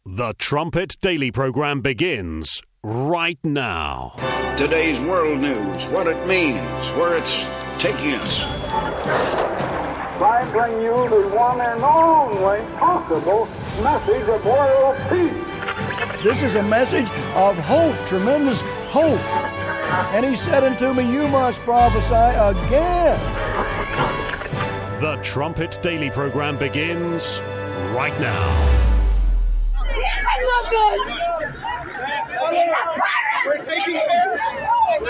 The Trumpet Daily Program begins right now. Today's world news, what it means, where it's taking us. I bring you the one and only possible message of world peace. This is a message of hope, tremendous hope. And he said unto me, you must prophesy again. The Trumpet Daily Program begins right now. We're taking care of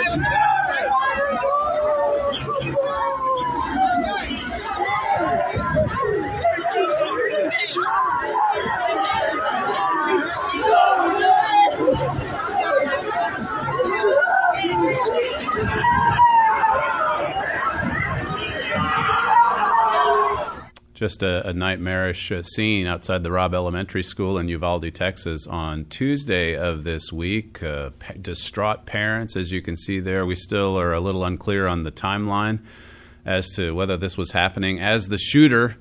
Just a nightmarish scene outside the Robb Elementary School in Uvalde, Texas on Tuesday of this week. Distraught parents, as you can see there. We still are a little unclear on the timeline as to whether this was happening as the shooter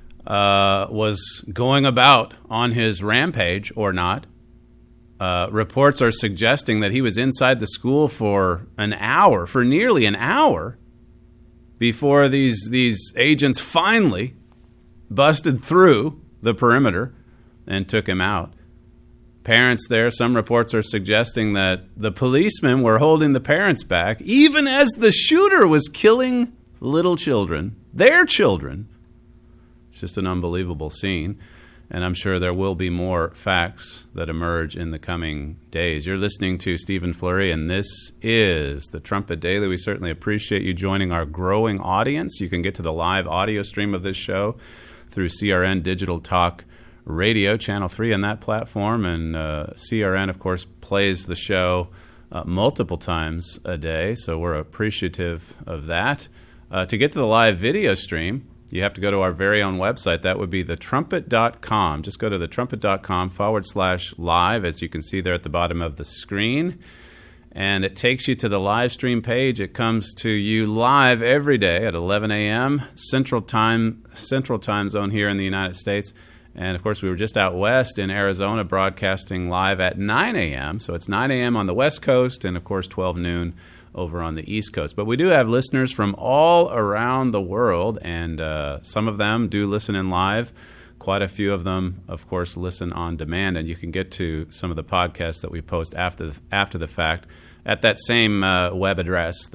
was going about on his rampage or not. Reports are suggesting that he was inside the school for nearly an hour, before these agents finally busted through the perimeter and took him out. Parents there, some reports are suggesting that the policemen were holding the parents back, even as the shooter was killing little children, their children. It's just an unbelievable scene, and I'm sure there will be more facts that emerge in the coming days. You're listening to Stephen Flurry, and this is the Trumpet Daily. We certainly appreciate you joining our growing audience. You can get to the live audio stream of this show through CRN Digital Talk Radio, Channel 3 on that platform. And CRN, of course, plays the show multiple times a day, so we're appreciative of that. To get to the live video stream, you have to go to our very own website. That would be thetrumpet.com. Just go to thetrumpet.com/live, as you can see there at the bottom of the screen. And it takes you to the live stream page. It comes to you live every day at 11 a.m. Central Time Zone here in the United States. And, of course, we were just out west in Arizona broadcasting live at 9 a.m. So it's 9 a.m. on the West Coast and, of course, 12 noon over on the East Coast. But we do have listeners from all around the world, and some of them do listen in live. Quite a few of them, of course, listen on demand, and you can get to some of the podcasts that we post after the fact at that same web address,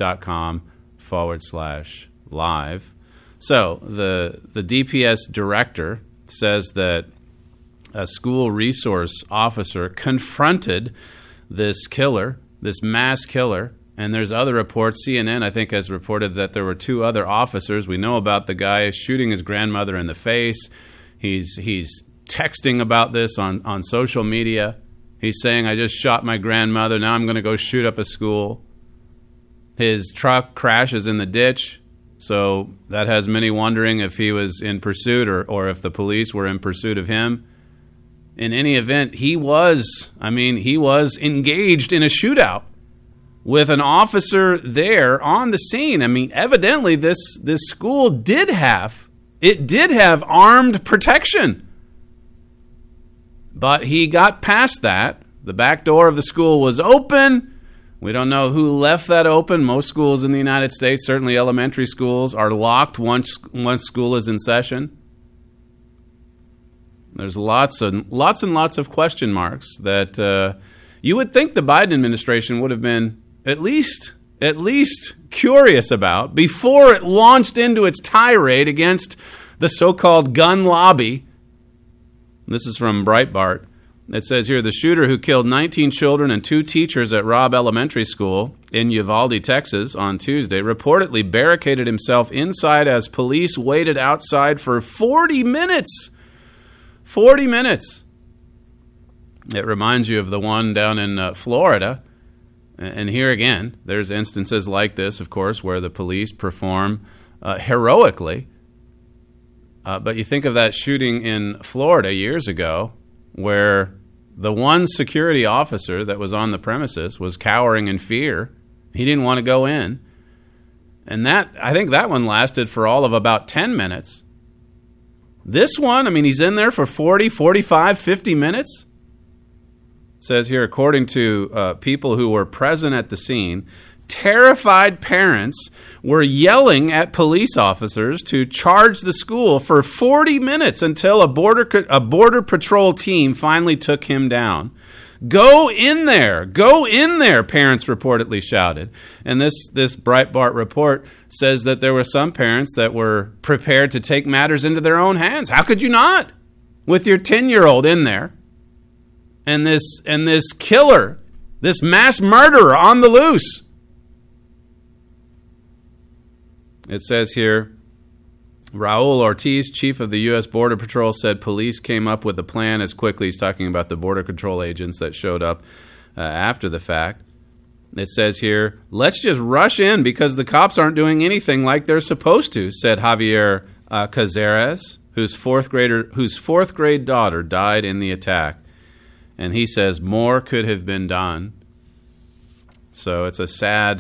thetrumpet.com/live. So the DPS director says that a school resource officer confronted this killer, this mass killer, and there's other reports. CNN, I think, has reported that there were two other officers. We know about the guy shooting his grandmother in the face. He's texting about this on social media. He's saying, I just shot my grandmother. Now I'm going to go shoot up a school. His truck crashes in the ditch. So that has many wondering if he was in pursuit or if the police were in pursuit of him. In any event, he was engaged in a shootout with an officer there on the scene. I mean, evidently this school did have armed protection. But he got past that. The back door of the school was open. We don't know who left that open. Most schools in the United States, certainly elementary schools, are locked once school is in session. There's lots and lots of question marks that you would think the Biden administration would have been at least curious about before it launched into its tirade against the so-called gun lobby. This is from Breitbart. It says here, the shooter who killed 19 children and 2 teachers at Robb Elementary School in Uvalde, Texas on Tuesday reportedly barricaded himself inside as police waited outside for 40 minutes. 40 minutes. It reminds you of the one down in Florida. And here again, there's instances like this, of course, where the police perform heroically. But you think of that shooting in Florida years ago, where the one security officer that was on the premises was cowering in fear. He didn't want to go in. And I think that one lasted for all of about 10 minutes. This one, I mean, he's in there for 40, 45, 50 minutes. It says here, according to people who were present at the scene, terrified parents were yelling at police officers to charge the school for 40 minutes until a border patrol team finally took him down. Go in there, parents reportedly shouted. And this Breitbart report says that there were some parents that were prepared to take matters into their own hands. How could you not? With your 10-year-old in there. And this killer, this mass murderer on the loose. It says here, Raul Ortiz, chief of the U.S. Border Patrol, said police came up with a plan as quickly. He's talking about the Border Control agents that showed up after the fact. It says here, let's just rush in because the cops aren't doing anything like they're supposed to, said Javier Cazares, whose fourth grade daughter died in the attack. And he says more could have been done. So it's a sad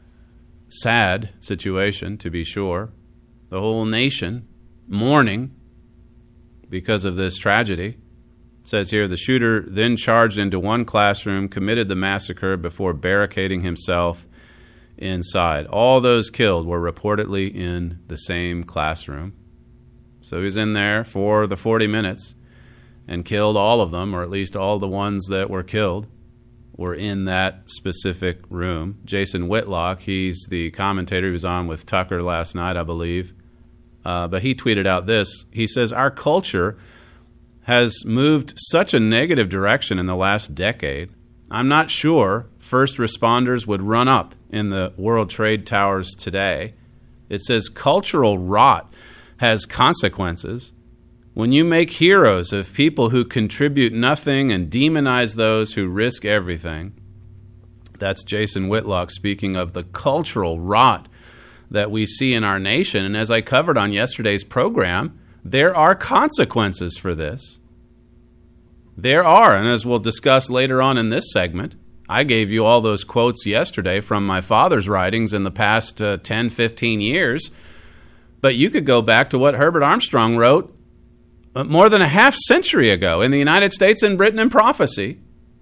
situation, to be sure. The whole nation mourning because of this tragedy. It says here, the shooter then charged into one classroom, committed the massacre before barricading himself inside. All those killed were reportedly in the same classroom. So he was in there for the 40 minutes and killed all of them, or at least all the ones that were killed were in that specific room. Jason Whitlock, he's the commentator. He was on with Tucker last night, I believe. But he tweeted out this. He says, our culture has moved such a negative direction in the last decade. I'm not sure first responders would run up in the World Trade Towers today. It says cultural rot has consequences. When you make heroes of people who contribute nothing and demonize those who risk everything, that's Jason Whitlock speaking of the cultural rot that we see in our nation. And as I covered on yesterday's program, there are consequences for this. There are, and as we'll discuss later on in this segment, I gave you all those quotes yesterday from my father's writings in the past 10, 15 years. But you could go back to what Herbert Armstrong wrote more than a half century ago in the United States and Britain in Prophecy,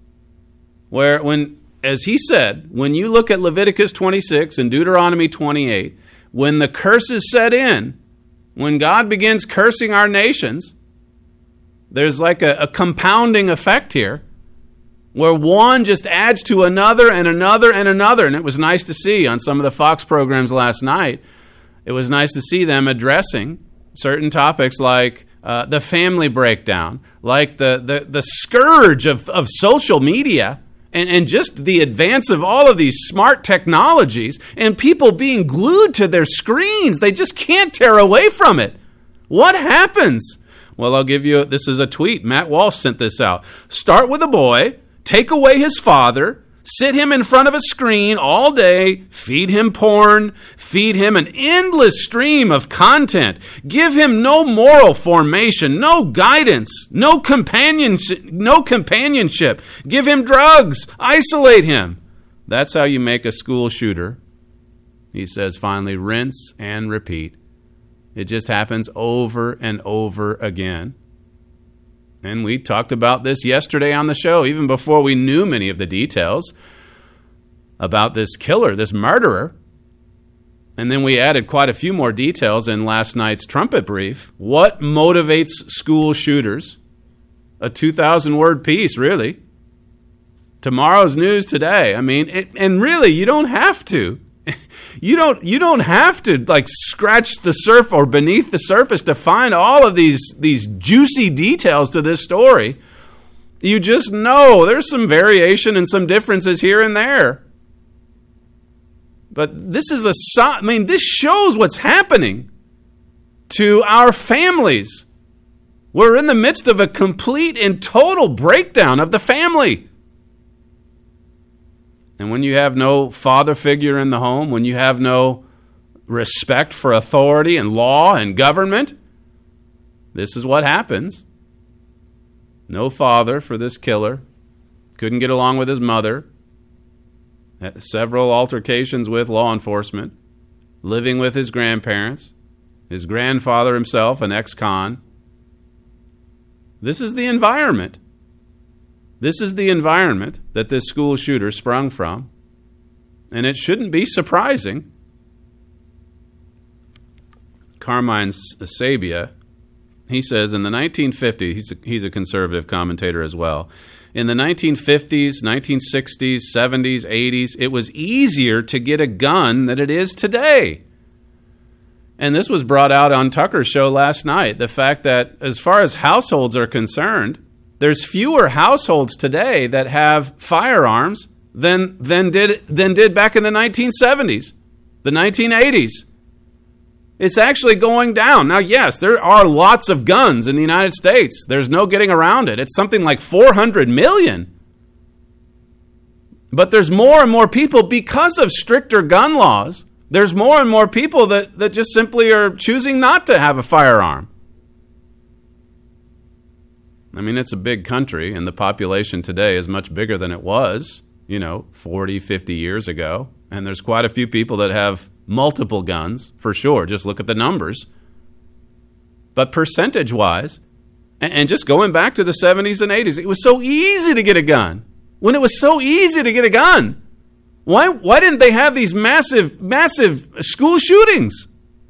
where as he said, when you look at Leviticus 26 and Deuteronomy 28, when the curses set in, when God begins cursing our nations, there's like a compounding effect here where one just adds to another and another and another. And it was nice to see on some of the Fox programs last night, it was nice to see them addressing certain topics like the family breakdown, like the scourge of social media, and just the advance of all of these smart technologies and people being glued to their screens. They just can't tear away from it. What happens? Well, I'll give you, this is a tweet. Matt Walsh sent this out. Start with a boy, take away his father, sit him in front of a screen all day, feed him porn, feed him an endless stream of content, give him no moral formation, no guidance, no companionship, give him drugs, isolate him. That's how you make a school shooter. He says, finally, rinse and repeat. It just happens over and over again. And we talked about this yesterday on the show, even before we knew many of the details about this killer, this murderer. And then we added quite a few more details in last night's trumpet brief. What motivates school shooters? A 2,000-word piece, really. Tomorrow's news today. I mean, and really, you don't have to. You don't have to like scratch the surface or beneath the surface to find all of these juicy details to this story. You just know there's some variation and some differences here and there. But this is this shows what's happening to our families. We're in the midst of a complete and total breakdown of the family. And when you have no father figure in the home, when you have no respect for authority and law and government, this is what happens. No father for this killer. Couldn't get along with his mother. Had several altercations with law enforcement. Living with his grandparents. His grandfather himself, an ex-con. This is the environment. This is the environment that this school shooter sprung from. And it shouldn't be surprising. Carmine Sabia, he says in the 1950s, he's a conservative commentator as well. In the 1950s, 1960s, 70s, 80s, it was easier to get a gun than it is today. And this was brought out on Tucker's show last night. The fact that as far as households are concerned, there's fewer households today that have firearms than did back in the 1970s, the 1980s. It's actually going down. Now, yes, there are lots of guns in the United States. There's no getting around it. It's something like 400 million. But there's more and more people, because of stricter gun laws, there's more and more people that just simply are choosing not to have a firearm. I mean, it's a big country, and the population today is much bigger than it was, 40, 50 years ago. And there's quite a few people that have multiple guns, for sure. Just look at the numbers. But percentage-wise, and just going back to the 70s and 80s, it was so easy to get a gun. When it was so easy to get a gun, why didn't they have these massive school shootings?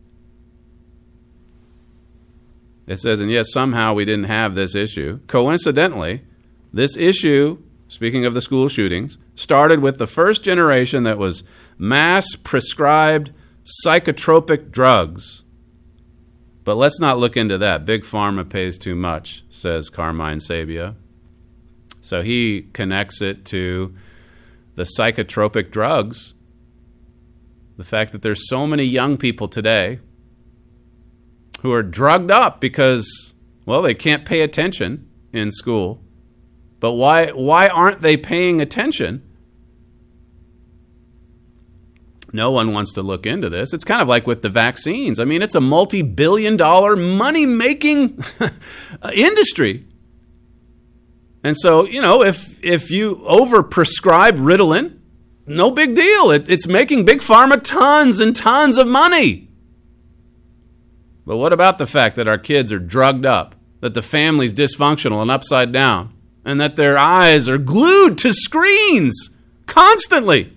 It says, and yes, somehow we didn't have this issue. Coincidentally, this issue, speaking of the school shootings, started with the first generation that was mass-prescribed psychotropic drugs. But let's not look into that. Big Pharma pays too much, says Carmine Sabia. So he connects it to the psychotropic drugs, the fact that there's so many young people today who are drugged up because, well, they can't pay attention in school. But why aren't they paying attention? No one wants to look into this. It's kind of like with the vaccines. I mean, it's a multi-billion-dollar money-making industry. And so, if you overprescribe Ritalin, no big deal. It's making Big Pharma tons and tons of money. But what about the fact that our kids are drugged up, that the family's dysfunctional and upside down, and that their eyes are glued to screens constantly?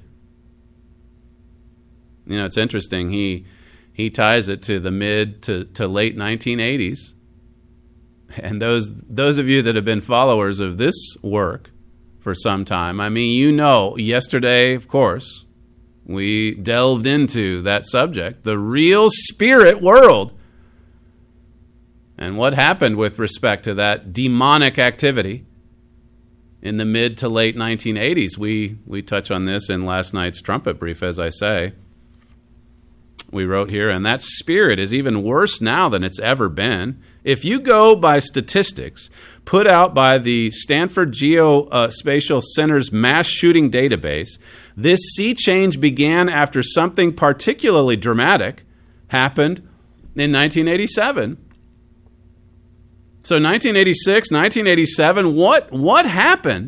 It's interesting. He ties it to the mid to late 1980s. And those of you that have been followers of this work for some time, I mean, yesterday, of course, we delved into that subject, the real spirit world. And what happened with respect to that demonic activity in the mid to late 1980s? We touch on this in last night's trumpet brief, as I say. We wrote here, and that spirit is even worse now than it's ever been. If you go by statistics put out by the Stanford Geospatial Center's mass shooting database, this sea change began after something particularly dramatic happened in 1987. So 1986, 1987, what happened?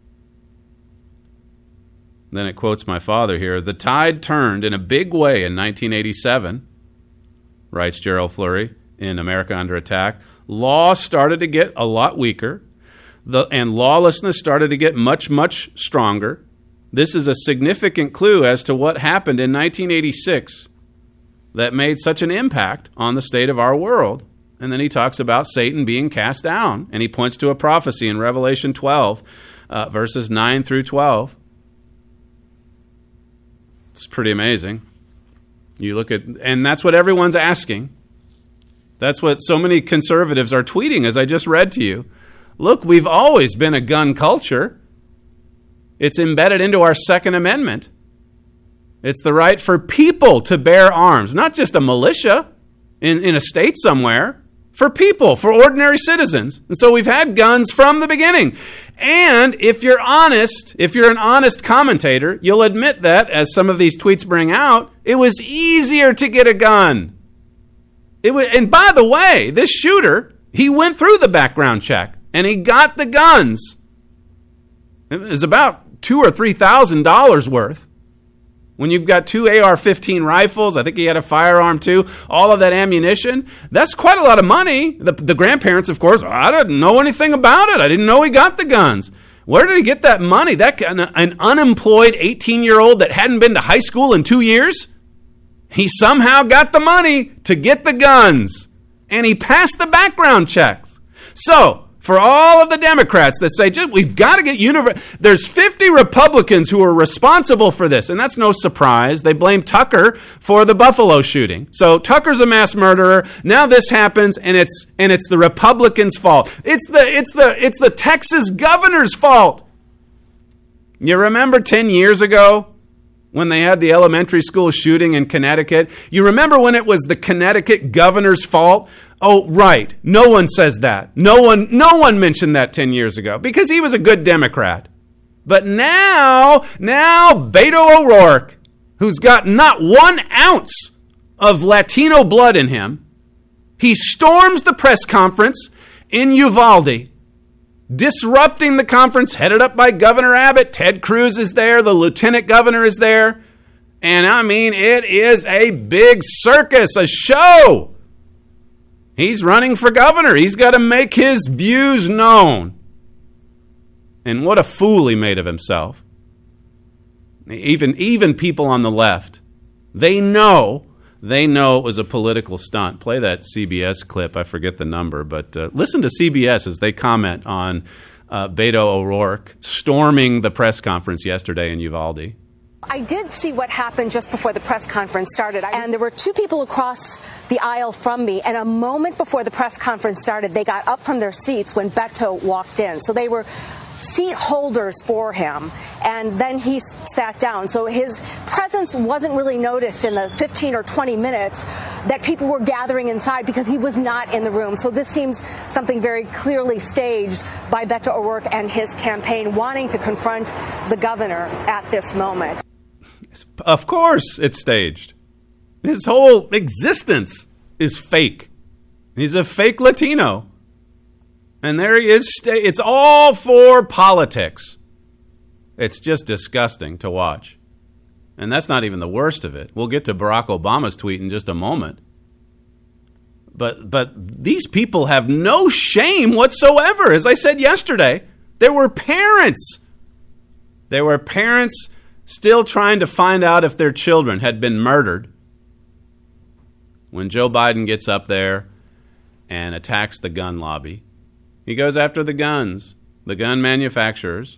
Then it quotes my father here. The tide turned in a big way in 1987, writes Gerald Flurry in America Under Attack. Law started to get a lot weaker, and lawlessness started to get much, much stronger. This is a significant clue as to what happened in 1986 that made such an impact on the state of our world. And then he talks about Satan being cast down, and he points to a prophecy in Revelation 12, verses 9 through 12. It's pretty amazing. You look at, and that's what everyone's asking. That's what so many conservatives are tweeting, as I just read to you. Look, we've always been a gun culture. It's embedded into our Second Amendment. It's the right for people to bear arms, not just a militia in a state somewhere. For people, for ordinary citizens. And so we've had guns from the beginning. And if you're honest, if you're an honest commentator, you'll admit that, as some of these tweets bring out, it was easier to get a gun. And by the way, this shooter, he went through the background check and he got the guns. It was about $2,000 or $3,000 worth. When you've got 2 AR-15 rifles, I think he had a firearm too, all of that ammunition, that's quite a lot of money. The grandparents, of course, I didn't know anything about it. I didn't know he got the guns. Where did he get that money? An unemployed 18-year-old that hadn't been to high school in 2 years? He somehow got the money to get the guns. And he passed the background checks. So, for all of the Democrats that say, we've got to get there's 50 Republicans who are responsible for this, and that's no surprise. They blame Tucker for the Buffalo shooting. So Tucker's a mass murderer. Now this happens, and it's the Republicans' fault. It's the Texas governor's fault. You remember 10 years ago when they had the elementary school shooting in Connecticut? You remember when it was the Connecticut governor's fault? Oh, right. No one says that. No one mentioned that 10 years ago because he was a good Democrat. But now Beto O'Rourke, who's got not 1 ounce of Latino blood in him, he storms the press conference in Uvalde, disrupting the conference headed up by Governor Abbott. Ted Cruz is there. The lieutenant governor is there. And I mean, it is a big circus, a show. He's running for governor. He's got to make his views known. And what a fool he made of himself. Even people on the left, they know it was a political stunt. Play that CBS clip. I forget the number, but listen to CBS as they comment on Beto O'Rourke storming the press conference yesterday in Uvalde. I did see what happened just before the press conference started. And there were 2 people across the aisle from me. And a moment before the press conference started, they got up from their seats when Beto walked in. So they were seat holders for him. And then he sat down. So his presence wasn't really noticed in the 15 or 20 minutes that people were gathering inside because he was not in the room. So this seems something very clearly staged by Beto O'Rourke and his campaign wanting to confront the governor at this moment. Of course it's staged. His whole existence is fake. He's a fake Latino. And there he is. It's all for politics. It's just disgusting to watch. And that's not even the worst of it. We'll get to Barack Obama's tweet in just a moment. But these people have no shame whatsoever. As I said yesterday, there were parents. There were parents still trying to find out if their children had been murdered when Joe Biden gets up there and attacks the gun lobby. He goes after the guns, the gun manufacturers.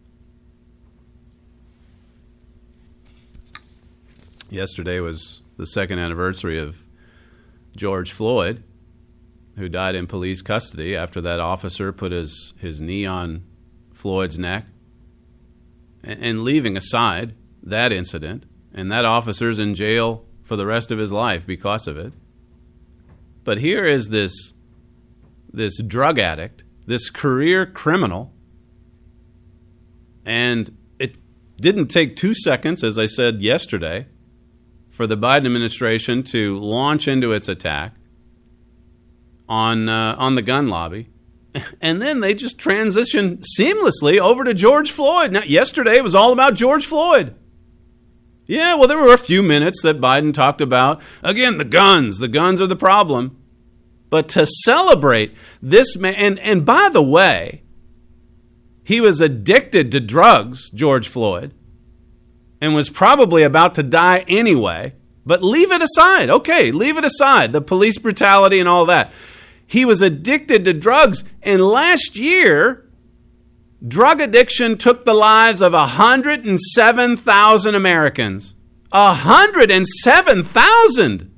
Yesterday was the 2nd anniversary of George Floyd, who died in police custody after that officer put his knee on Floyd's neck. And leaving aside that incident, and that officer's in jail for the rest of his life because of it. But here is this drug addict, this career criminal, and it didn't take 2 seconds, as I said yesterday, for the Biden administration to launch into its attack on the gun lobby. And then they just transitioned seamlessly over to George Floyd. Now, yesterday it was all about George Floyd. Yeah, well, there were a few minutes that Biden talked about, again, the guns are the problem. But to celebrate this man, and by the way, he was addicted to drugs, George Floyd, and was probably about to die anyway. But leave it aside. Okay, leave it aside, the police brutality and all that. He was addicted to drugs, and last year, drug addiction took the lives of 107,000 Americans. 107,000!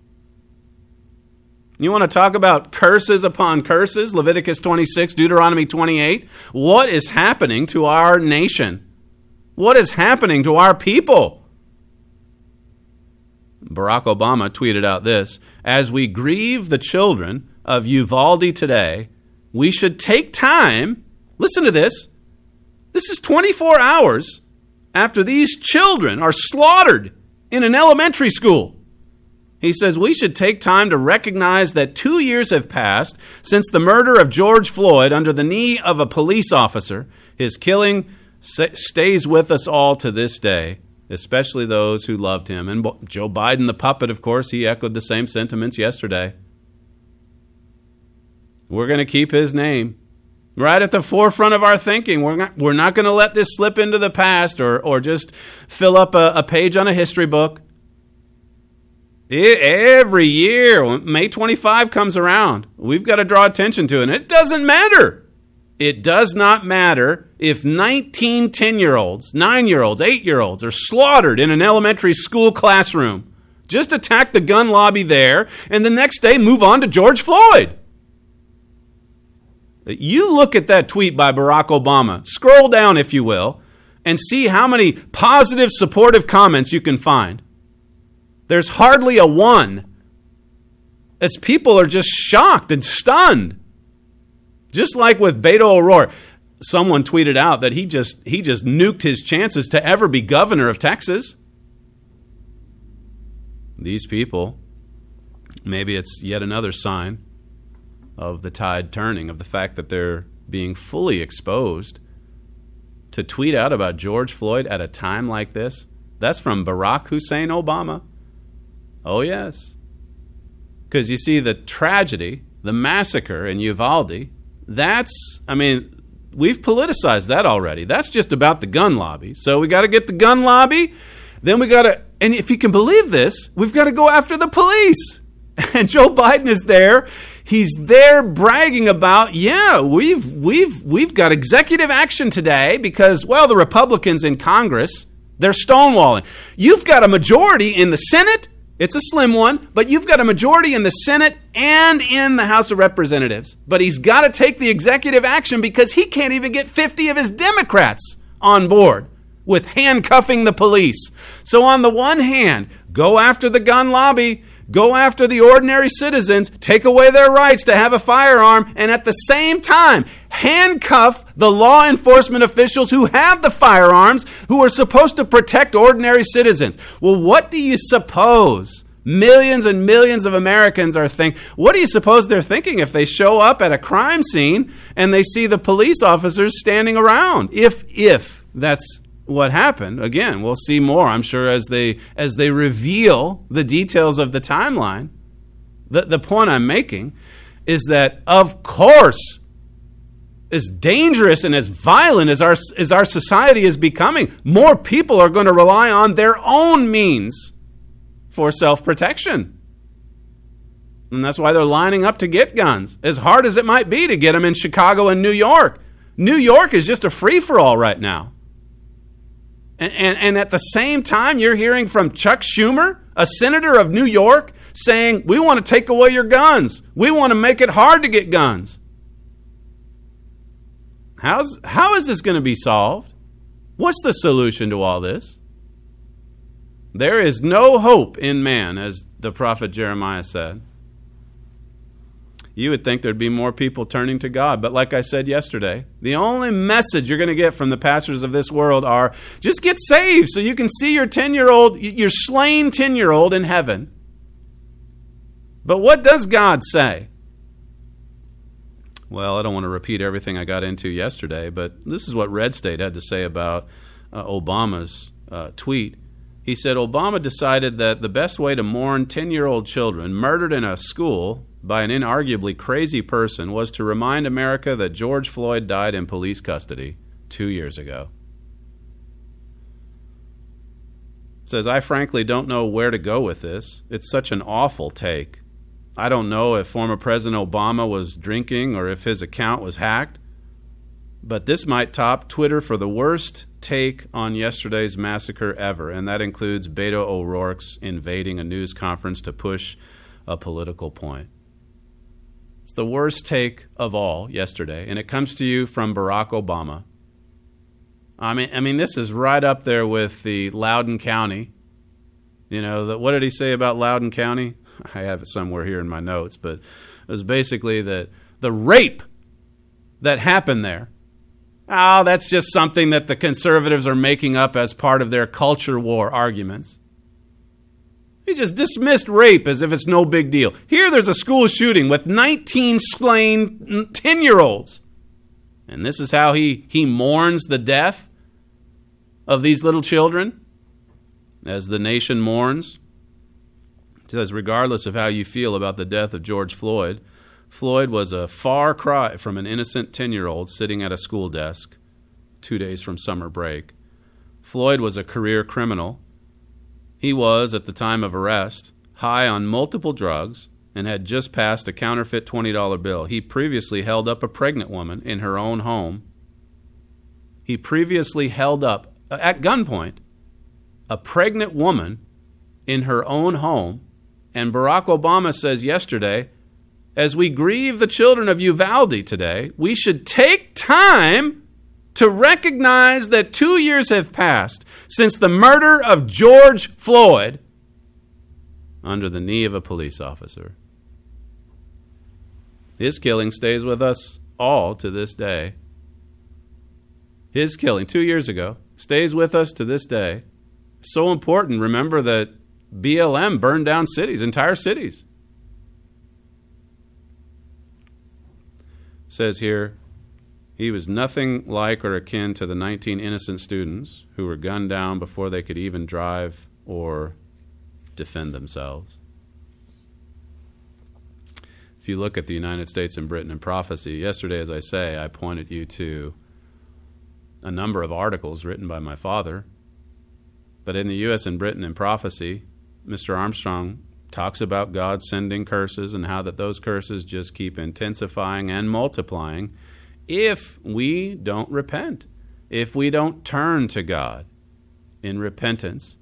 You want to talk about curses upon curses? Leviticus 26, Deuteronomy 28. What is happening to our nation? What is happening to our people? Barack Obama tweeted out this: as we grieve the children of Uvalde today, we should take time. Listen to this. This is 24 hours after these children are slaughtered in an elementary school. He says we should take time to recognize that 2 years have passed since the murder of George Floyd under the knee of a police officer. His killing stays with us all to this day. especially those who loved him. And Joe Biden, the puppet, of course, he echoed the same sentiments yesterday. We're going to keep his name right at the forefront of our thinking. We're not going to let this slip into the past or just fill up a page on a history book. Every year, when May 25 comes around, we've got to draw attention to it. And it doesn't matter. It does not matter if 19 10-year-olds, 9-year-olds, 8-year-olds are slaughtered in an elementary school classroom. Just attack the gun lobby there, and the next day move on to George Floyd. You look at that tweet by Barack Obama, scroll down if you will, and see how many positive, supportive comments you can find. There's hardly a one, as people are just shocked and stunned. Just like with Beto O'Rourke, someone tweeted out that he just nuked his chances to ever be governor of Texas. These people, maybe it's yet another sign of the tide turning, of the fact that they're being fully exposed. To tweet out about George Floyd at a time like this, that's from Barack Hussein Obama. Oh, yes. Because you see, the tragedy, the massacre in Uvalde, we've politicized that already. That's just about the gun lobby. So we got to get the gun lobby. Then we got to, and if you can believe this, we've got to go after the police. And Joe Biden is there. He's there bragging about, we've got executive action today because, the Republicans in Congress, they're stonewalling. You've got a majority in the Senate. It's a slim one, but you've got a majority in the Senate and in the House of Representatives. But he's got to take the executive action because he can't even get 50 of his Democrats on board with handcuffing the police. So on the one hand, go after the gun lobby, go after the ordinary citizens, take away their rights to have a firearm, and at the same time, handcuff the law enforcement officials who have the firearms, who are supposed to protect ordinary citizens. Well, what do you suppose millions and millions of Americans are thinking? What do you suppose they're thinking if they show up at a crime scene and they see the police officers standing around? If that's what happened. Again, we'll see more, I'm sure, as they reveal the details of the timeline. The point I'm making is that, of course, as dangerous and as violent as our society is becoming, more people are going to rely on their own means for self-protection. And that's why they're lining up to get guns, as hard as it might be to get them in Chicago and New York. New York is just a free-for-all right now. And at the same time, you're hearing from Chuck Schumer, a senator of New York, saying, we want to take away your guns. We want to make it hard to get guns. How is this going to be solved? What's the solution to all this? There is no hope in man, as the prophet Jeremiah said. You would think there'd be more people turning to God. But like I said yesterday, the only message you're going to get from the pastors of this world are, just get saved so you can see your slain 10-year-old in heaven. But what does God say? Well, I don't want to repeat everything I got into yesterday, but this is what Red State had to say about Obama's tweet. He said, Obama decided that the best way to mourn 10-year-old children murdered in a school by an inarguably crazy person was to remind America that George Floyd died in police custody 2 years ago. Says, I frankly don't know where to go with this. It's such an awful take. I don't know if former President Obama was drinking or if his account was hacked, but this might top Twitter for the worst take on yesterday's massacre ever, and that includes Beto O'Rourke's invading a news conference to push a political point. It's the worst take of all yesterday, and it comes to you from Barack Obama. I mean, this is right up there with the Loudoun County. You know, what did he say about Loudoun County? I have it somewhere here in my notes, but it was basically that the rape that happened there. Oh, that's just something that the conservatives are making up as part of their culture war arguments. He just dismissed rape as if it's no big deal. Here there's a school shooting with 19 slain 10-year-olds. And this is how he mourns the death of these little children. as the nation mourns. It says, regardless of how you feel about the death of George Floyd, Floyd was a far cry from an innocent 10-year-old sitting at a school desk 2 days from summer break. Floyd was a career criminal. He was, at the time of arrest, high on multiple drugs and had just passed a counterfeit $20 bill. He previously held up a pregnant woman in her own home. He previously held up, at gunpoint, a pregnant woman in her own home. And Barack Obama says yesterday, as we grieve the children of Uvalde today, we should take time to recognize that 2 years have passed since the murder of George Floyd under the knee of a police officer. His killing stays with us all to this day. His killing 2 years ago stays with us to this day. So important. Remember that BLM burned down cities, entire cities. It says here, he was nothing like or akin to the 19 innocent students who were gunned down before they could even drive or defend themselves. If you look at the United States and Britain in prophecy, yesterday, as I say, I pointed you to a number of articles written by my father. But in the U.S. and Britain in prophecy, Mr. Armstrong talks about God sending curses and how that those curses just keep intensifying and multiplying if we don't repent, if we don't turn to God in repentance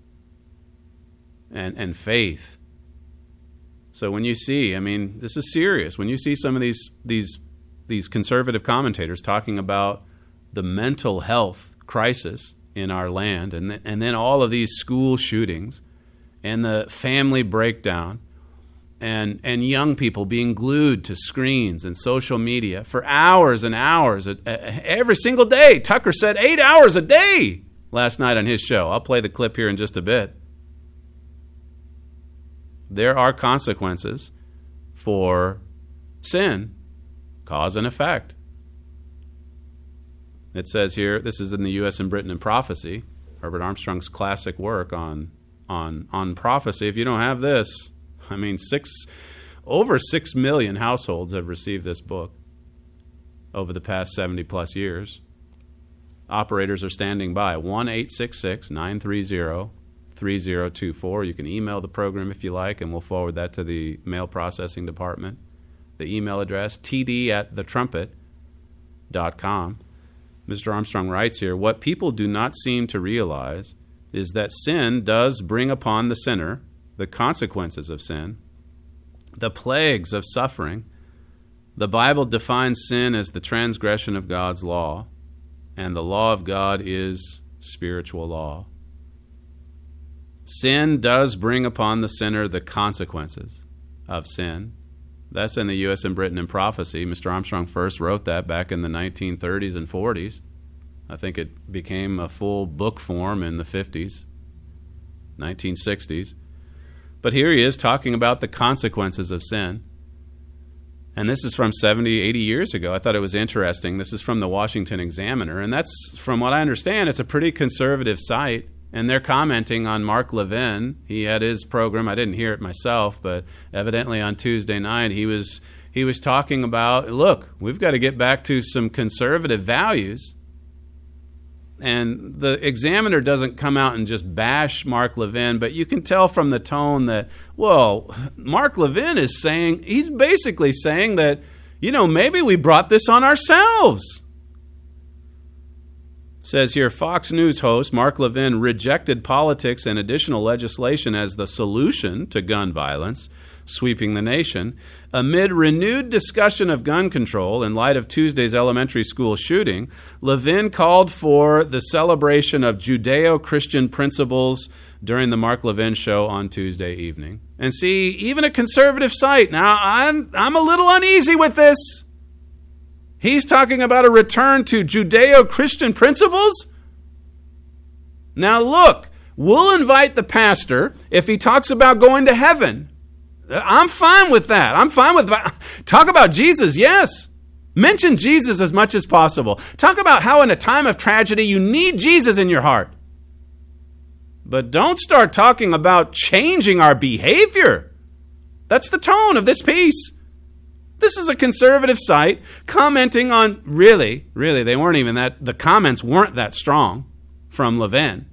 and faith. So when you see, this is serious. When you see some of these conservative commentators talking about the mental health crisis in our land, and then all of these school shootings and the family breakdown and young people being glued to screens and social media for hours and hours every single day. Tucker said 8 hours a day last night on his show. I'll play the clip here in just a bit. There are consequences for sin, cause and effect. It says here, this is in the U.S. and Britain in prophecy, Herbert Armstrong's classic work on prophecy. If you don't have this, over 6 million households have received this book over the past 70-plus years. Operators are standing by, 1-866-930-3024. You can email the program if you like, and we'll forward that to the mail processing department. The email address, td@thetrumpet.com. Mr. Armstrong writes here, what people do not seem to realize is that sin does bring upon the sinner the consequences of sin, the plagues of suffering. The Bible defines sin as the transgression of God's law, and the law of God is spiritual law. Sin does bring upon the sinner the consequences of sin. That's in the U.S. and Britain in prophecy. Mr. Armstrong first wrote that back in the 1930s and 40s. I think it became a full book form in the 50s, 1960s. But here he is talking about the consequences of sin. And this is from 70, 80 years ago. I thought it was interesting. This is from the Washington Examiner. And that's, from what I understand, it's a pretty conservative site. And they're commenting on Mark Levin. He had his program. I didn't hear it myself, but evidently on Tuesday night he was talking about, look, we've got to get back to some conservative values. And the Examiner doesn't come out and just bash Mark Levin, but you can tell from the tone that, well, Mark Levin is saying, he's basically saying that, maybe we brought this on ourselves. Says here, Fox News host Mark Levin rejected politics and additional legislation as the solution to gun violence sweeping the nation. Amid renewed discussion of gun control in light of Tuesday's elementary school shooting, Levin called for the celebration of Judeo-Christian principles during the Mark Levin show on Tuesday evening. And see, even a conservative site, now I'm a little uneasy with this. He's talking about a return to Judeo-Christian principles? Now look, we'll invite the pastor if he talks about going to heaven. I'm fine with that. I'm fine with that. Talk about Jesus, yes. Mention Jesus as much as possible. Talk about how in a time of tragedy you need Jesus in your heart. but don't start talking about changing our behavior. That's the tone of this piece. This is a conservative site commenting on, really, they weren't even that, the comments weren't that strong from Levin.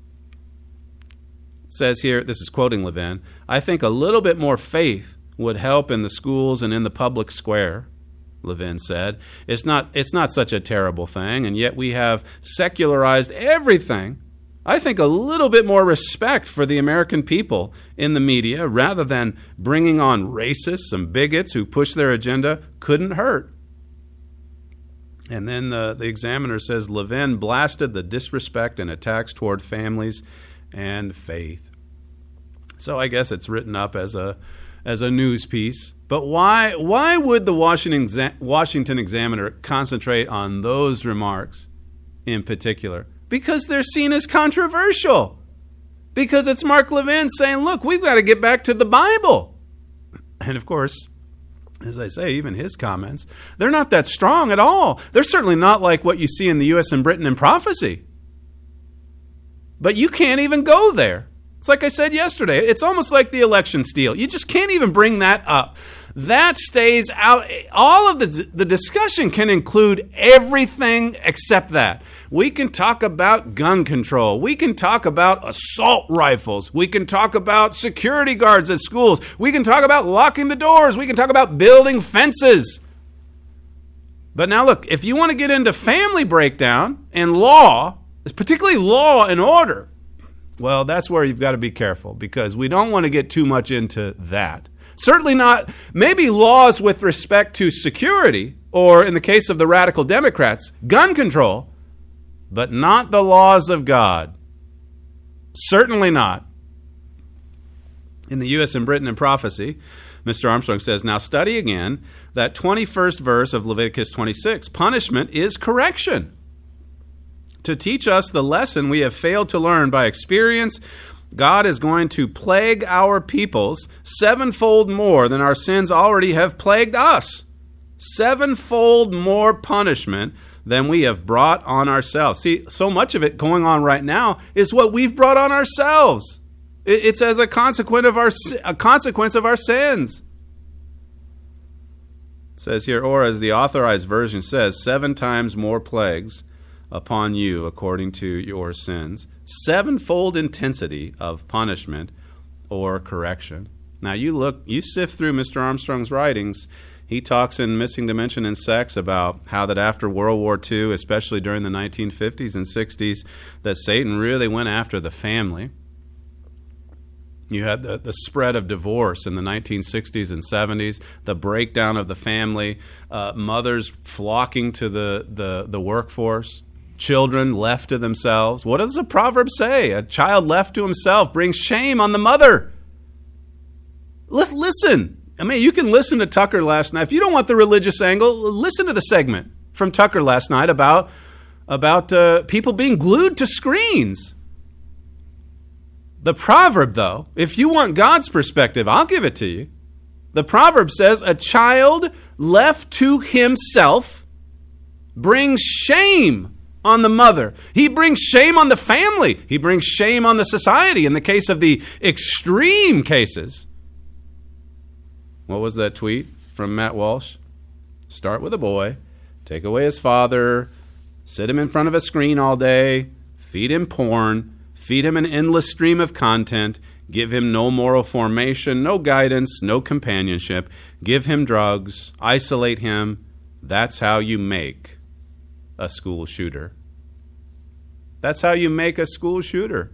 It says here, this is quoting Levin, I think a little bit more faith would help in the schools and in the public square, Levin said. It's not such a terrible thing, and yet we have secularized everything. I think a little bit more respect for the American people in the media rather than bringing on racists and bigots who push their agenda couldn't hurt. And then the Examiner says Levin blasted the disrespect and attacks toward families and faith. So I guess it's written up as a news piece. But why would the Washington Examiner concentrate on those remarks in particular? Because they're seen as controversial. Because it's Mark Levin saying, look, we've got to get back to the Bible. And of course, as I say, even his comments, they're not that strong at all. They're certainly not like what you see in the U.S. and Britain in prophecy. But you can't even go there. It's like I said yesterday, it's almost like the election steal. You just can't even bring that up. That stays out. All of the discussion can include everything except that. We can talk about gun control. We can talk about assault rifles. We can talk about security guards at schools. We can talk about locking the doors. We can talk about building fences. But now look, if you want to get into family breakdown and law, particularly law and order, well, that's where you've got to be careful, because we don't want to get too much into that. Certainly not, maybe laws with respect to security, or in the case of the radical Democrats, gun control, but not the laws of God. Certainly not. In the U.S. and Britain in prophecy, Mr. Armstrong says, now study again that 21st verse of Leviticus 26. Punishment is correction. To teach us the lesson we have failed to learn by experience, God is going to plague our peoples sevenfold more than our sins already have plagued us. Sevenfold more punishment than we have brought on ourselves. See, so much of it going on right now is what we've brought on ourselves. It's as a consequence of our sins. It says here, or as the Authorized Version says, 7 times more plagues upon you according to your sins. Sevenfold intensity of punishment or correction. Now you sift through Mr. Armstrong's writings. He talks in Missing Dimension and Sex about how that after World War II, especially during the 1950s and 60s, that Satan really went after the family. You had the spread of divorce in the 1960s and 70s, the breakdown of the family, mothers flocking to the workforce, children left to themselves. What does the proverb say? A child left to himself brings shame on the mother. Listen. I mean, you can listen to Tucker last night. If you don't want the religious angle, listen to the segment from Tucker last night about people being glued to screens. The proverb, though, if you want God's perspective, I'll give it to you. The proverb says, a child left to himself brings shame on the mother. He brings shame on the family. He brings shame on the society in the case of the extreme cases. What was that tweet from Matt Walsh? Start with a boy, take away his father, sit him in front of a screen all day, feed him porn, feed him an endless stream of content, give him no moral formation, no guidance, no companionship, give him drugs, isolate him. That's how you make a school shooter. That's how you make a school shooter.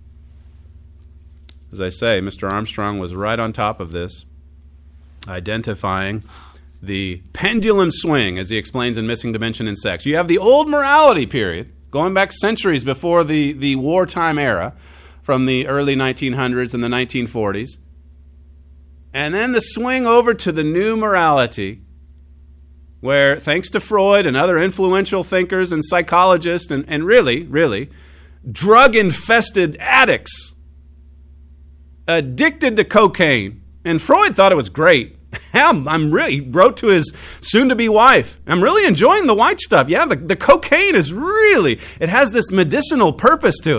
As I say, Mr. Armstrong was right on top of this, identifying the pendulum swing, as he explains in Missing Dimension and Sex. You have the old morality period, going back centuries before the wartime era, from the early 1900s and the 1940s. And then the swing over to the new morality, where, thanks to Freud and other influential thinkers and psychologists and really, drug-infested addicts, addicted to cocaine. And Freud thought it was great. He wrote to his soon-to-be wife, I'm really enjoying the white stuff. Yeah, the cocaine is really, it has this medicinal purpose to it.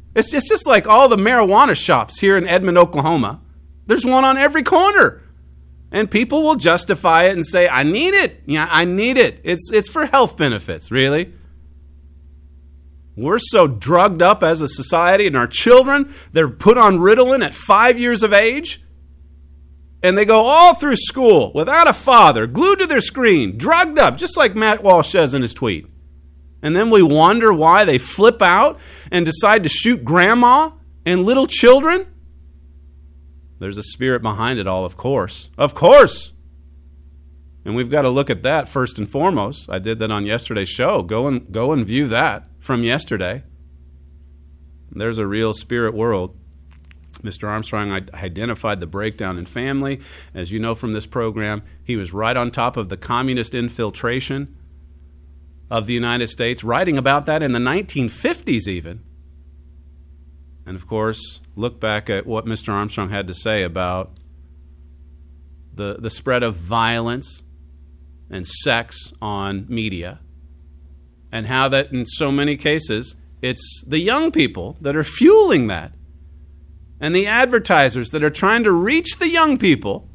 It's just like all the marijuana shops here in Edmond, Oklahoma. There's one on every corner. And people will justify it and say, I need it. Yeah, I need it. It's for health benefits, really. We're so drugged up as a society, and our children, they're put on Ritalin at 5 years of age. And they go all through school without a father, glued to their screen, drugged up, just like Matt Walsh says in his tweet. And then we wonder why they flip out and decide to shoot grandma and little children. There's a spirit behind it all, of course. Of course. And we've got to look at that first and foremost. I did that on yesterday's show. Go and view that from yesterday. There's a real spirit world. Mr. Armstrong identified the breakdown in family. As you know from this program, he was right on top of the communist infiltration of the United States, writing about that in the 1950s even. And of course, look back at what Mr. Armstrong had to say about the spread of violence and sex on media, and how that in so many cases, it's the young people that are fueling that. And the advertisers that are trying to reach the young people.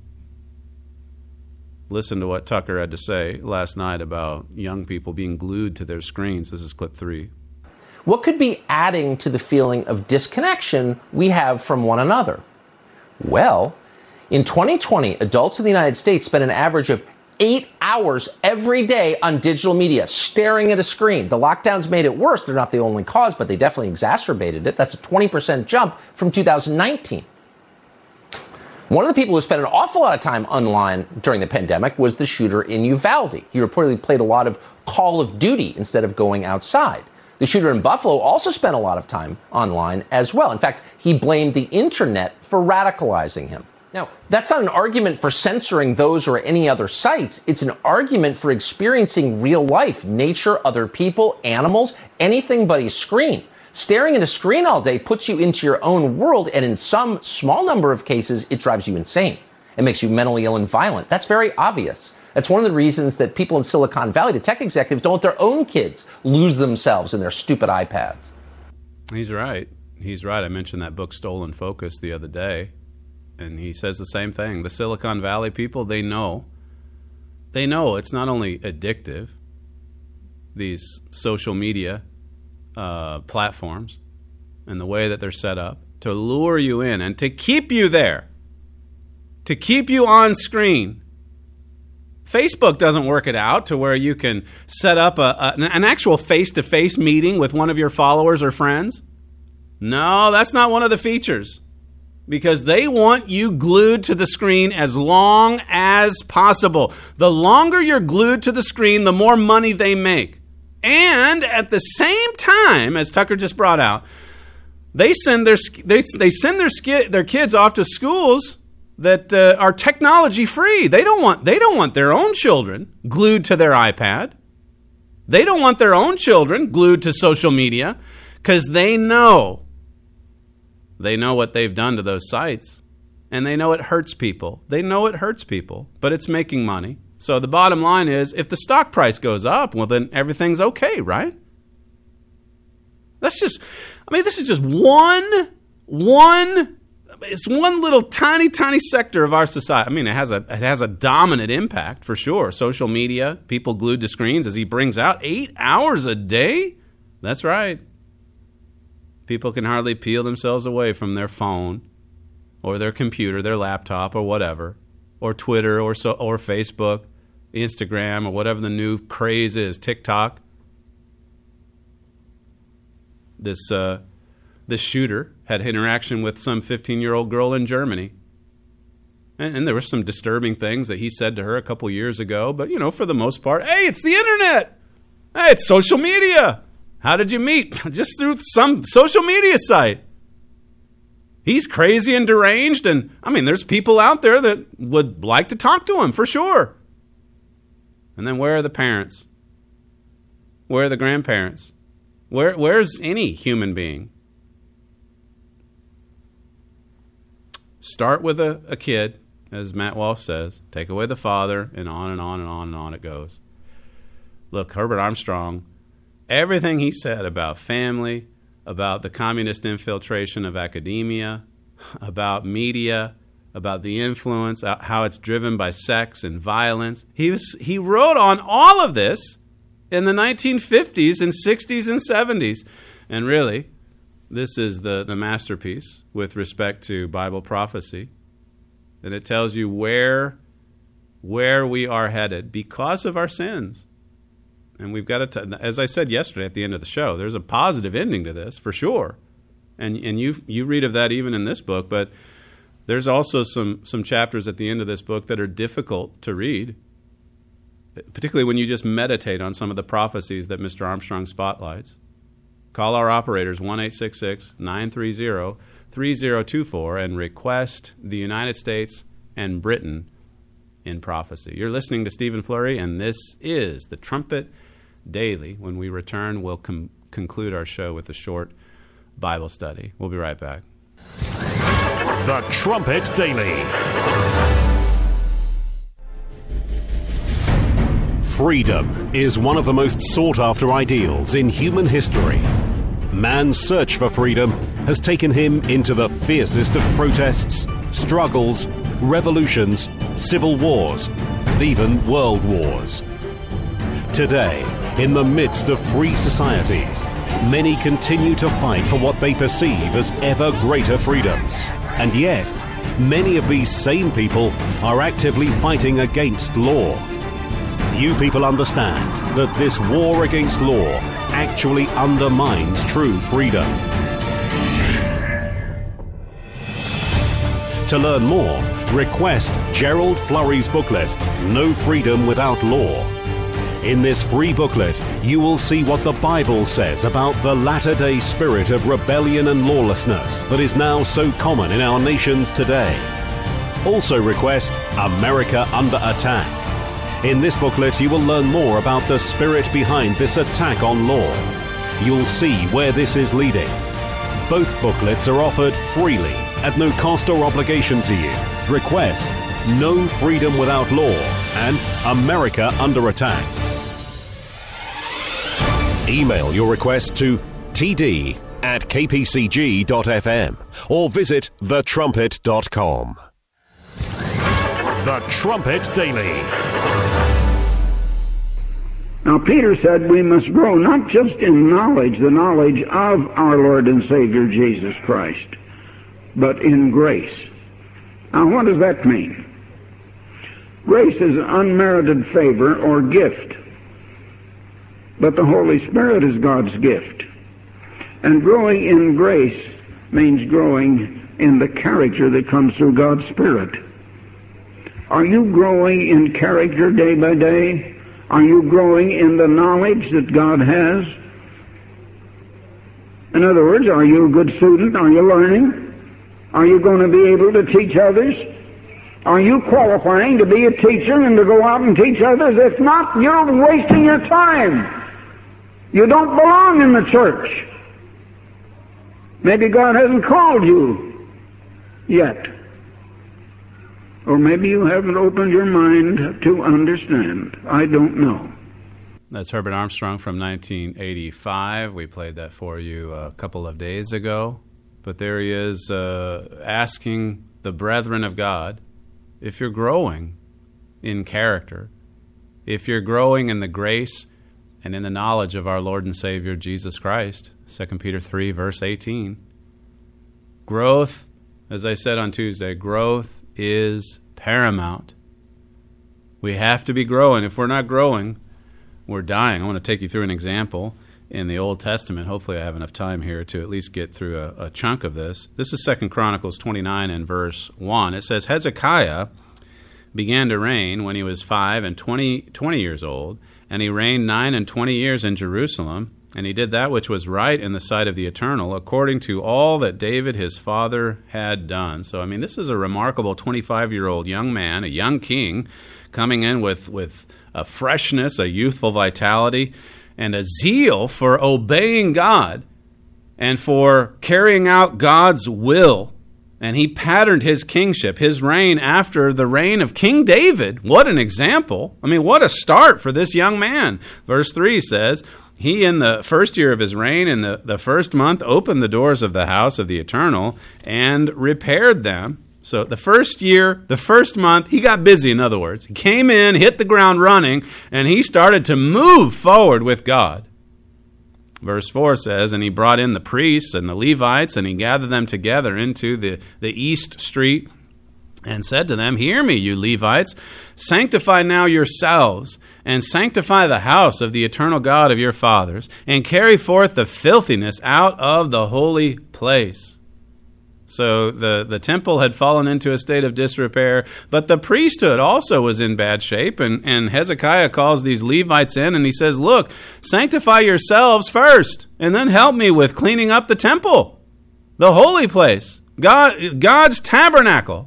Listen to what Tucker had to say last night about young people being glued to their screens. This is clip 3. What could be adding to the feeling of disconnection we have from one another? Well, in 2020, adults in the United States spent an average of 8 hours every day on digital media, staring at a screen. The lockdowns made it worse. They're not the only cause, but they definitely exacerbated it. That's a 20% jump from 2019. One of the people who spent an awful lot of time online during the pandemic was the shooter in Uvalde. He reportedly played a lot of Call of Duty instead of going outside. The shooter in Buffalo also spent a lot of time online as well. In fact, he blamed the internet for radicalizing him. Now, that's not an argument for censoring those or any other sites. It's an argument for experiencing real life, nature, other people, animals, anything but a screen. Staring at a screen all day puts you into your own world, and in some small number of cases, it drives you insane. It makes you mentally ill and violent. That's very obvious. That's one of the reasons that people in Silicon Valley, the tech executives, don't want their own kids lose themselves in their stupid iPads. He's right. He's right. I mentioned that book, Stolen Focus, the other day. And he says the same thing. The Silicon Valley people, they know it's not only addictive, these social media platforms and the way that they're set up to lure you in and to keep you there, to keep you on screen. Facebook doesn't work it out to where you can set up an actual face-to-face meeting with one of your followers or friends. No, that's not one of the features. Because they want you glued to the screen as long as possible. The longer you're glued to the screen, the more money they make. And at the same time, as Tucker just brought out, they send their kids off to schools that are technology free. They don't want their own children glued to their iPad. They don't want their own children glued to social media because they know what they've done to those sites, and they know it hurts people. They know it hurts people, but it's making money. So the bottom line is, if the stock price goes up, well, then everything's okay, right? This is just one little tiny sector of our society. I mean, it has a dominant impact for sure. Social media, people glued to screens, as he brings out, 8 hours a day. That's right. People can hardly peel themselves away from their phone or their computer, their laptop or whatever, or Twitter or Facebook, Instagram, or whatever the new craze is, TikTok. This shooter had interaction with some 15-year-old girl in Germany. And there were some disturbing things that he said to her a couple years ago, but, for the most part, hey, it's the internet. Hey, it's social media. How did you meet? Just through some social media site. He's crazy and deranged, and, there's people out there that would like to talk to him, for sure. And then where are the parents? Where are the grandparents? Where's any human being? Start with a kid, as Matt Walsh says. Take away the father, and on and on and on and on it goes. Look, Herbert Armstrong, everything he said about family, about the communist infiltration of academia, about media, about the influence, how it's driven by sex and violence. He wrote on all of this in the 1950s and 60s and 70s. And really, this is the masterpiece with respect to Bible prophecy. And it tells you where we are headed because of our sins. And we've got to, as I said yesterday at the end of the show, there's a positive ending to this for sure. And you read of that even in this book, but there's also some chapters at the end of this book that are difficult to read, particularly when you just meditate on some of the prophecies that Mr. Armstrong spotlights. Call our operators 1-866-930-3024 and request the United States and Britain in prophecy. You're listening to Stephen Flurry, and this is the Trumpet Daily. When we return, we'll conclude our show with a short Bible study. We'll be right back. The Trumpet Daily. Freedom is one of the most sought-after ideals in human history. Man's search for freedom has taken him into the fiercest of protests, struggles, revolutions, civil wars, and even world wars. Today, in the midst of free societies, many continue to fight for what they perceive as ever greater freedoms. And yet, many of these same people are actively fighting against law. Few people understand that this war against law actually undermines true freedom. To learn more, request Gerald Flurry's booklet, No Freedom Without Law. In this free booklet, you will see what the Bible says about the latter-day spirit of rebellion and lawlessness that is now so common in our nations today. Also request America Under Attack. In this booklet, you will learn more about the spirit behind this attack on law. You'll see where this is leading. Both booklets are offered freely at no cost or obligation to you. Request No Freedom Without Law and America Under Attack. Email your request to td@kpcg.fm or visit thetrumpet.com. The Trumpet Daily. Now, Peter said we must grow not just in knowledge, the knowledge of our Lord and Savior Jesus Christ, but in grace. Now, what does that mean? Grace is unmerited favor or gift, but the Holy Spirit is God's gift. And growing in grace means growing in the character that comes through God's Spirit. Are you growing in character day by day? Are you growing in the knowledge that God has? In other words, are you a good student? Are you learning? Are you going to be able to teach others? Are you qualifying to be a teacher and to go out and teach others? If not, you're wasting your time. You don't belong in the church. Maybe God hasn't called you yet. Or maybe you haven't opened your mind to understand. I don't know. That's Herbert Armstrong from 1985. We played that for you a couple of days ago. But there he is asking the brethren of God, if you're growing in character, if you're growing in the grace and in the knowledge of our Lord and Savior Jesus Christ, 2 Peter 3, verse 18. Growth, as I said on Tuesday, growth is paramount. We have to be growing. If we're not growing, we're dying. I want to take you through an example in the Old Testament. Hopefully I have enough time here to at least get through a chunk of this. This is 2 Chronicles 29 and verse 1. It says, Hezekiah began to reign when he was 20 years old, and he reigned 29 years in Jerusalem. And he did that which was right in the sight of the Eternal, according to all that David his father had done. So, this is a remarkable 25-year-old young man, a young king, coming in with a freshness, a youthful vitality, and a zeal for obeying God and for carrying out God's will. And he patterned his kingship, his reign, after the reign of King David. What an example. What a start for this young man. Verse 3 says, He, in the first year of his reign, in the first month, opened the doors of the house of the Eternal and repaired them. So the first year, the first month, he got busy, in other words. He came in, hit the ground running, and he started to move forward with God. Verse 4 says, and he brought in the priests and the Levites, and he gathered them together into the east street, and said to them, hear me, you Levites, sanctify now yourselves, and sanctify the house of the eternal God of your fathers, and carry forth the filthiness out of the holy place. So the temple had fallen into a state of disrepair, but the priesthood also was in bad shape, and Hezekiah calls these Levites in, and he says, look, sanctify yourselves first, and then help me with cleaning up the temple, the holy place, God's tabernacle.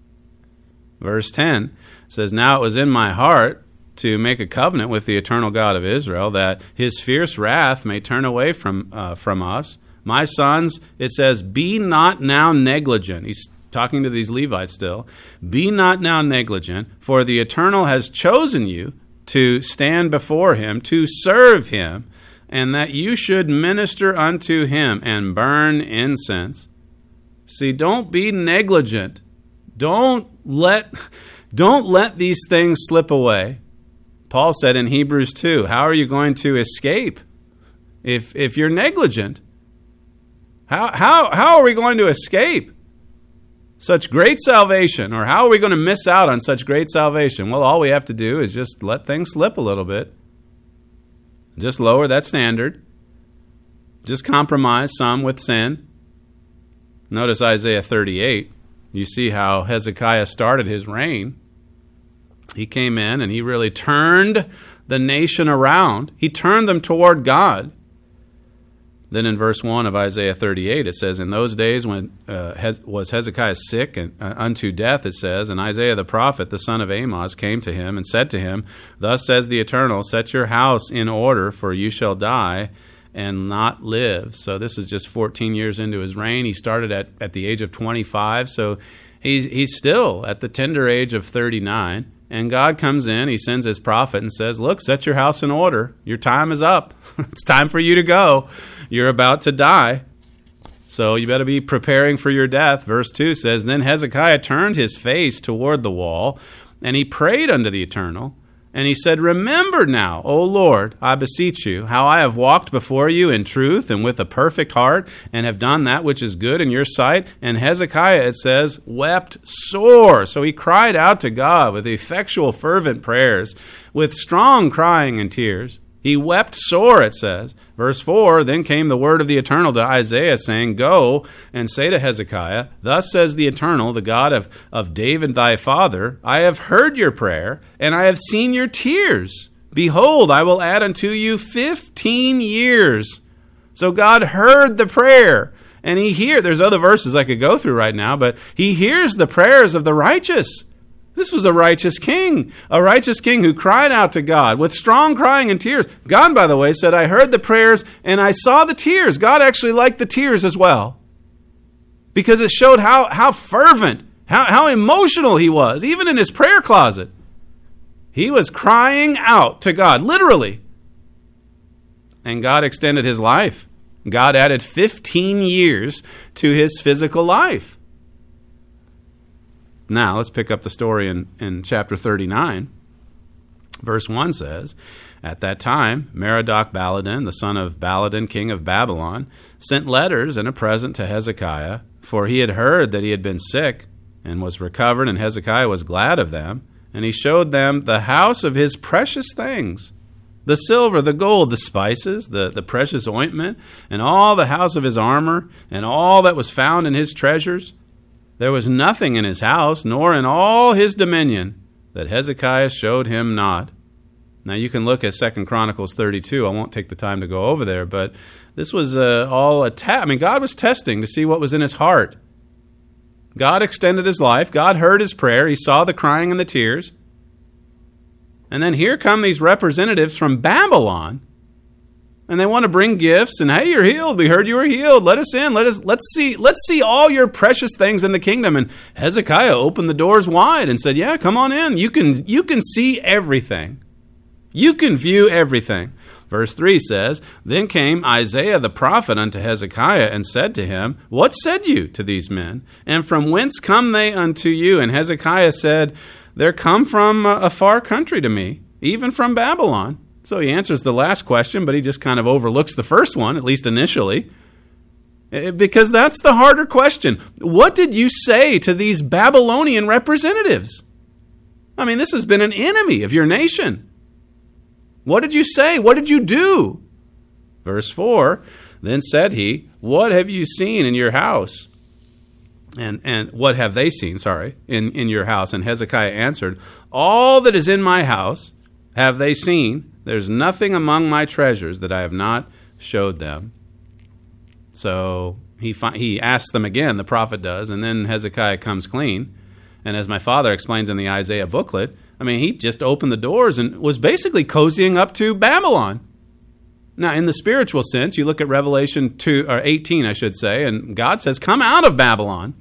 Verse 10 says, now it was in my heart to make a covenant with the eternal God of Israel, that his fierce wrath may turn away from us. My sons, it says, be not now negligent. He's talking to these Levites still. Be not now negligent, for the Eternal has chosen you to stand before him, to serve him, and that you should minister unto him and burn incense. See, don't be negligent. Don't let these things slip away. Paul said in Hebrews 2, how are you going to escape if you're negligent? How are we going to escape such great salvation? Or how are we going to miss out on such great salvation? Well, all we have to do is just let things slip a little bit. Just lower that standard. Just compromise some with sin. Notice Isaiah 38. You see how Hezekiah started his reign. He came in and he really turned the nation around. He turned them toward God. Then in verse 1 of Isaiah 38, it says, in those days when was Hezekiah sick and unto death, it says, and Isaiah the prophet, the son of Amoz, came to him and said to him, thus says the Eternal, set your house in order, for you shall die and not live. So this is just 14 years into his reign. He started at the age of 25, so he's still at the tender age of 39. And God comes in, he sends his prophet and says, look, set your house in order. Your time is up. It's time for you to go. You're about to die. So you better be preparing for your death. Verse 2 says, then Hezekiah turned his face toward the wall, and he prayed unto the Eternal. And he said, remember now, O Lord, I beseech you, how I have walked before you in truth and with a perfect heart, and have done that which is good in your sight. And Hezekiah, it says, wept sore. So he cried out to God with effectual, fervent prayers, with strong crying and tears. He wept sore, it says. Verse 4, then came the word of the Eternal to Isaiah, saying, go and say to Hezekiah, thus says the Eternal, the God of David thy father, I have heard your prayer, and I have seen your tears. Behold, I will add unto you 15 years. So God heard the prayer, and there's other verses I could go through right now, but he hears the prayers of the righteous. This was a righteous king who cried out to God with strong crying and tears. God, by the way, said, I heard the prayers and I saw the tears. God actually liked the tears as well, because it showed how fervent, how emotional he was, even in his prayer closet. He was crying out to God, literally. And God extended his life. God added 15 years to his physical life. Now, let's pick up the story in chapter 39. Verse 1 says, at that time, Merodach-Baladan, the son of Baladan, king of Babylon, sent letters and a present to Hezekiah, for he had heard that he had been sick and was recovered, and Hezekiah was glad of them. And he showed them the house of his precious things, the silver, the gold, the spices, the precious ointment, and all the house of his armor, and all that was found in his treasures. There was nothing in his house, nor in all his dominion, that Hezekiah showed him not. Now you can look at 2 Chronicles 32. I won't take the time to go over there, but this was all God was testing to see what was in his heart. God extended his life. God heard his prayer. He saw the crying and the tears. And then here come these representatives from Babylon, and they want to bring gifts, and hey, you're healed. We heard you were healed. Let us in. Let's see all your precious things in the kingdom. And Hezekiah opened the doors wide and said, yeah, come on in. You can see everything. You can view everything. Verse 3 says, Then came Isaiah the prophet unto Hezekiah, and said to him, What said you to these men? And from whence come they unto you? And Hezekiah said, They're come from a far country to me, even from Babylon. So he answers the last question, but he just kind of overlooks the first one, at least initially, because that's the harder question. What did you say to these Babylonian representatives? I mean, this has been an enemy of your nation. What did you say? What did you do? Verse 4, Then said he, What have you seen in your house? And what have they seen, in your house? And Hezekiah answered, All that is in my house have they seen. There's nothing among my treasures that I have not showed them. So he asks them again, the prophet does, and then Hezekiah comes clean. And as my father explains in the Isaiah booklet, I mean, he just opened the doors and was basically cozying up to Babylon. Now, in the spiritual sense, you look at Revelation 18, I should say, and God says, Come out of Babylon.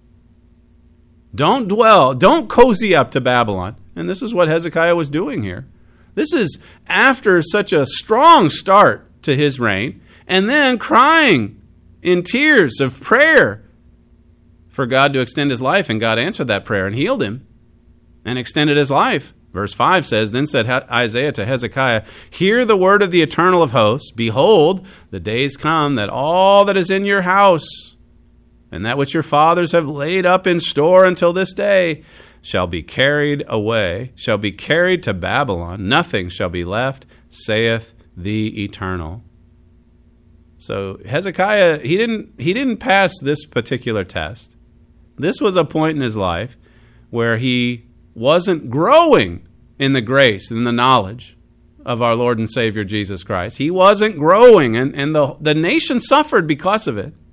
Don't cozy up to Babylon. And this is what Hezekiah was doing here. This is after such a strong start to his reign, and then crying in tears of prayer for God to extend his life, and God answered that prayer and healed him and extended his life. Verse 5 says, Then said Isaiah to Hezekiah, Hear the word of the Eternal of hosts. Behold, the days come that all that is in your house, and that which your fathers have laid up in store until this day, shall be carried away, shall be carried to Babylon. Nothing shall be left, saith the Eternal. So Hezekiah, he didn't pass this particular test. This was a point in his life where he wasn't growing in the grace and the knowledge of our Lord and Savior Jesus Christ. He wasn't growing, and the nation suffered because of it.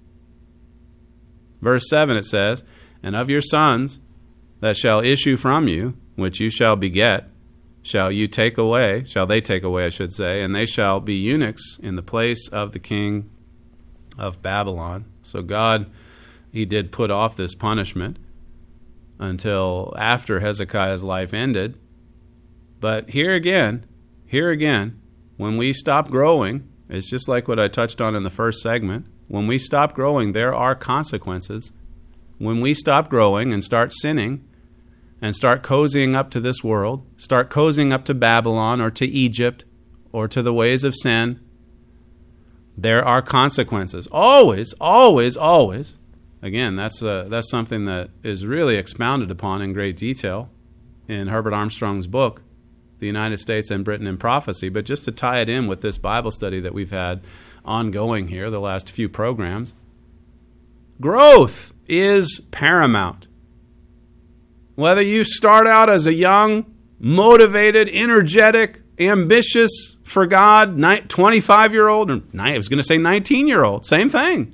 Verse 7, it says, And of your sons that shall issue from you, which you shall beget, shall they take away, I should say, and they shall be eunuchs in the place of the king of Babylon. So God, he did put off this punishment until after Hezekiah's life ended. But here again, when we stop growing, it's just like what I touched on in the first segment. When we stop growing, there are consequences. When we stop growing and start sinning and start cozying up to this world, start cozying up to Babylon or to Egypt or to the ways of sin, there are consequences. Always, always, always. Again, that's something that is really expounded upon in great detail in Herbert Armstrong's book, The United States and Britain in Prophecy. But just to tie it in with this Bible study that we've had ongoing here the last few programs, growth is paramount. Whether you start out as a young, motivated, energetic, ambitious for God, 25-year-old, or I was going to say 19-year-old, same thing.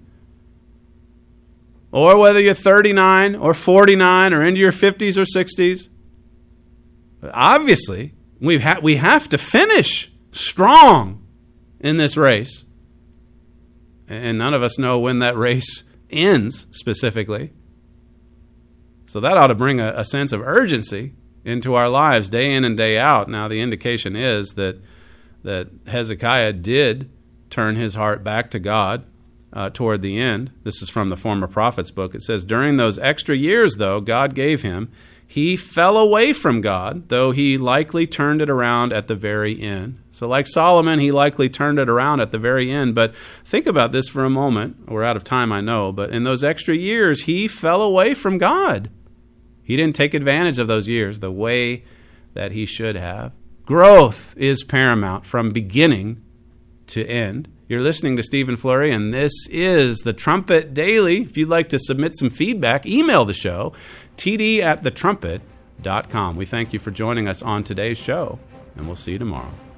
Or whether you're 39 or 49 or into your 50s or 60s, obviously, we have to finish strong in this race. And none of us know when that race ends specifically. So that ought to bring a sense of urgency into our lives day in and day out. Now, the indication is that Hezekiah did turn his heart back to God toward the end. This is from the Former Prophets book. It says, During those extra years, though, God gave him, he fell away from God, though he likely turned it around at the very end. So like Solomon, he likely turned it around at the very end. But think about this for a moment. We're out of time, I know. But in those extra years, he fell away from God. He didn't take advantage of those years the way that he should have. Growth is paramount from beginning to end. You're listening to Stephen Flurry, and this is The Trumpet Daily. If you'd like to submit some feedback, email the show, td@thetrumpet.com. We thank you for joining us on today's show, and we'll see you tomorrow.